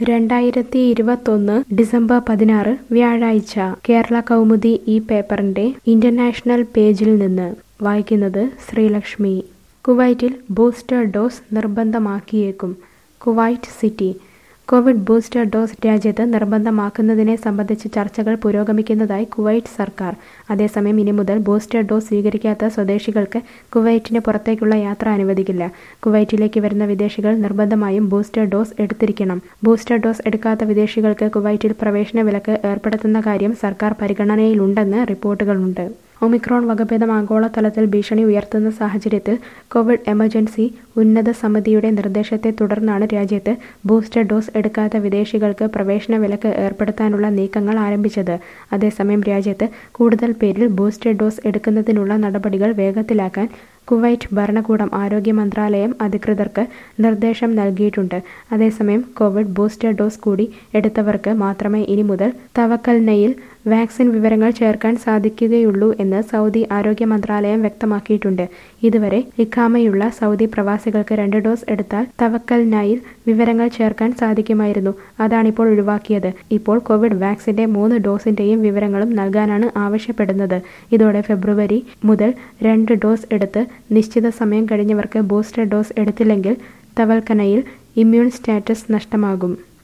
2021 December 16 വ്യാഴാഴ്ച കേരള കൗമുദി ഈ പേപ്പറിന്റെ ഇന്റർനാഷണൽ പേജിൽ നിന്ന് വായിക്കുന്നത് ശ്രീലക്ഷ്മി. കുവൈറ്റിൽ ബൂസ്റ്റർ ഡോസ് നിർബന്ധമാക്കിയേക്കും. Kuwait City. Covid booster dose രാജ്യത്ത് നിർബന്ധമാക്കുന്നതിനെ സംബന്ധിച്ച് ചർച്ചകൾ പുരോഗമിക്കുന്നതായി കുവൈറ്റ് സർക്കാർ. അതേസമയം ഇനി മുതൽ ബൂസ്റ്റർ ഡോസ് സ്വീകരിക്കാത്ത സ്വദേശികൾക്ക് കുവൈറ്റിന് പുറത്തേക്കുള്ള യാത്ര അനുവദിക്കില്ല. കുവൈറ്റിലേക്ക് വരുന്ന വിദേശികൾ നിർബന്ധമായും ബൂസ്റ്റർ ഡോസ് എടുത്തിരിക്കണം. ബൂസ്റ്റർ ഡോസ് എടുക്കാത്ത വിദേശികൾക്ക് കുവൈറ്റിൽ പ്രവേശന വിലക്ക് ഏർപ്പെടുത്തുന്ന കാര്യം സർക്കാർ പരിഗണനയിലുണ്ടെന്ന് റിപ്പോർട്ടുകളുണ്ട്. ഒമിക്രോൺ വകഭേദം ആഗോളതലത്തിൽ ഭീഷണി ഉയർത്തുന്ന സാഹചര്യത്തിൽ കോവിഡ് എമർജൻസി ഉന്നത സമിതിയുടെ നിർദ്ദേശത്തെ തുടർന്നാണ് രാജ്യത്ത് ബൂസ്റ്റർ ഡോസ് എടുക്കാത്ത വിദേശികൾക്ക് പ്രവേശന വിലക്ക് ഏർപ്പെടുത്താനുള്ള നീക്കങ്ങൾ ആരംഭിച്ചത്. അതേസമയം രാജ്യത്ത് കൂടുതൽ പേരിൽ ബൂസ്റ്റർ ഡോസ് എടുക്കുന്നതിനുള്ള നടപടികൾ വേഗത്തിലാക്കാൻ കുവൈറ്റ് ഭരണകൂടം ആരോഗ്യ മന്ത്രാലയം അധികൃതർക്ക് നിർദ്ദേശം നൽകിയിട്ടുണ്ട്. അതേസമയം കോവിഡ് ബൂസ്റ്റർ ഡോസ് കൂടി എടുത്തവർക്ക് മാത്രമേ ഇനി മുതൽ തവക്കൽനയിൽ വാക്സിൻ വിവരങ്ങൾ ചേർക്കാൻ സാധിക്കുകയുള്ളൂ എന്ന് സൗദി ആരോഗ്യ മന്ത്രാലയം വ്യക്തമാക്കിയിട്ടുണ്ട്. ഇതുവരെ ഇഖാമയുള്ള സൗദി പ്രവാസികൾക്ക് 2 ഡോസ് എടുത്താൽ തവക്കൽനയിൽ വിവരങ്ങൾ ചേർക്കാൻ സാധിക്കുമായിരുന്നു. അതാണിപ്പോൾ ഒഴിവാക്കിയത്. ഇപ്പോൾ കോവിഡ് വാക്സിന്റെ 3 ഡോസിന്റെയും വിവരങ്ങളും നൽകാനാണ് ആവശ്യപ്പെടുന്നത്. ഇതോടെ ഫെബ്രുവരി മുതൽ 2 ഡോസ് എടുത്ത് നിശ്ചിത സമയം കഴിഞ്ഞവർക്ക് ബൂസ്റ്റർ ഡോസ് എടുത്തില്ലെങ്കിൽ തവൽക്കനയിൽ ഇമ്മ്യൂൺ സ്റ്റാറ്റസ് നഷ്ടമാകും.